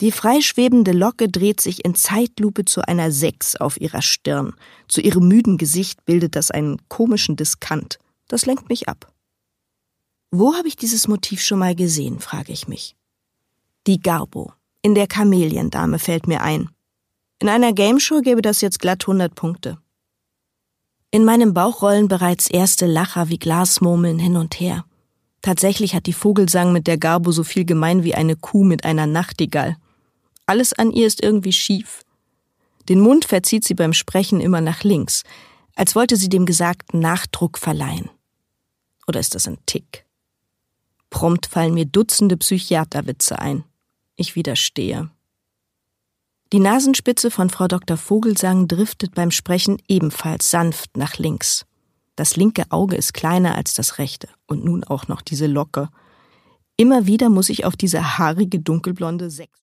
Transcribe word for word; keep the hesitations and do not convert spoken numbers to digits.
Die freischwebende Locke dreht sich in Zeitlupe zu einer Sechs auf ihrer Stirn. Zu ihrem müden Gesicht bildet das einen komischen Diskant. Das lenkt mich ab. Wo habe ich dieses Motiv schon mal gesehen, frage ich mich. Die Garbo. In der Kameliendame fällt mir ein. In einer Gameshow gäbe das jetzt glatt hundert Punkte. In meinem Bauch rollen bereits erste Lacher wie Glasmurmeln hin und her. Tatsächlich hat die Vogelsang mit der Garbo so viel gemein wie eine Kuh mit einer Nachtigall. Alles an ihr ist irgendwie schief. Den Mund verzieht sie beim Sprechen immer nach links, als wollte sie dem Gesagten Nachdruck verleihen. Oder ist das ein Tick? Prompt fallen mir Dutzende Psychiaterwitze ein. Ich widerstehe. Die Nasenspitze von Frau Doktor Vogelsang driftet beim Sprechen ebenfalls sanft nach links. Das linke Auge ist kleiner als das rechte. Und nun auch noch diese Locke. Immer wieder muss ich auf diese haarige, dunkelblonde Sechs